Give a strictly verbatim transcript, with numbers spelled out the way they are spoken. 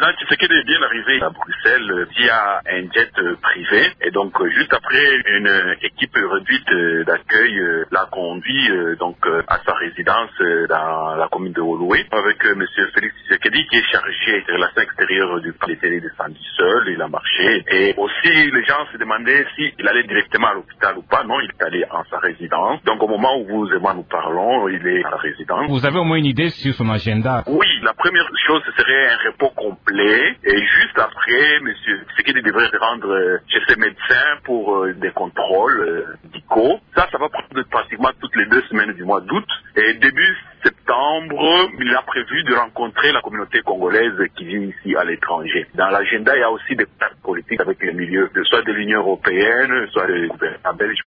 président Tshisekedi est bien arrivé à Bruxelles via un jet privé. Et donc, juste après, une équipe réduite d'accueil l'a conduit donc à sa résidence dans la commune de Oloué avec M. Félix Tshisekedi qui est chargé des relations extérieures du pays. Il est descendu seul, il a marché. Et aussi, les gens se demandaient s'il allait directement à l'hôpital ou pas. Non, il est allé en sa résidence. Donc, au moment où vous et moi nous parlons, il est à la résidence. Vous avez au moins une idée sur son agenda? Oui, la première chose, ce serait un repos complet. Et juste après, M. Tshisekedi devrait se rendre chez ses médecins pour des contrôles médicaux. Ça, ça va prendre pratiquement toutes les deux semaines du mois d'août. Et début septembre, il a prévu de rencontrer la communauté congolaise qui vit ici à l'étranger. Dans l'agenda, il y a aussi des plans politiques avec les milieux, soit de l'Union européenne, soit des gouvernements belges.